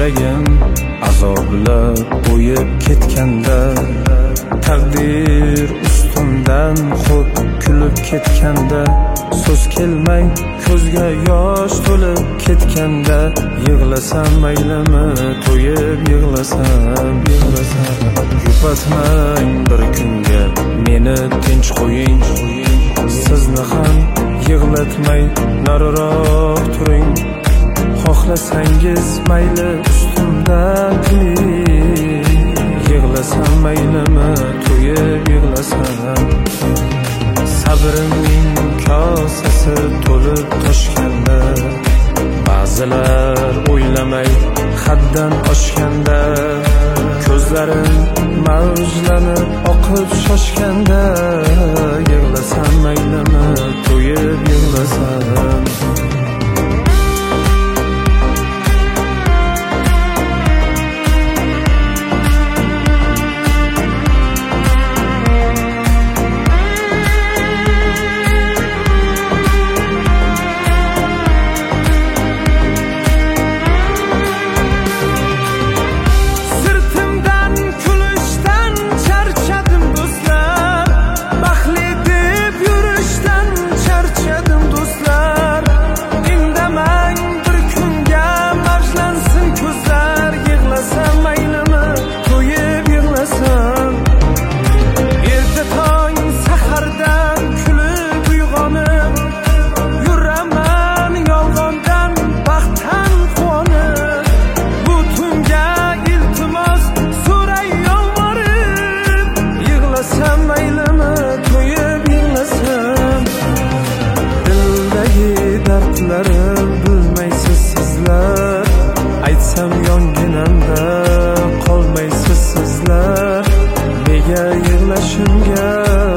yuragim azobla o'yib ketganda, taqdir ustimdan xud kulib ketganda, so'z kelmay ko'zga yosh to'lib ketganda, yig'lasam maylimi, to'yib yig'lasam. Yupatmang bir kunga meni tinch qo'ying, sizni ham yig'latmay nariroq turing. Xohlasangiz mayli ustimdan kuling, yig'lasam maylimi, to'yib yig'lasam. Sabrimning kosasi to'lib toshganda, ba'zilar o'ylamay haddan oshganda, ko'zlarim mavjlanib oqib shoshganda, yig'lasam maylimi, to'yib yig'lasam. Bilmaysiz sizlar, aytsam yonginamda qolmaysiz sizlar. Nega yig'lashimga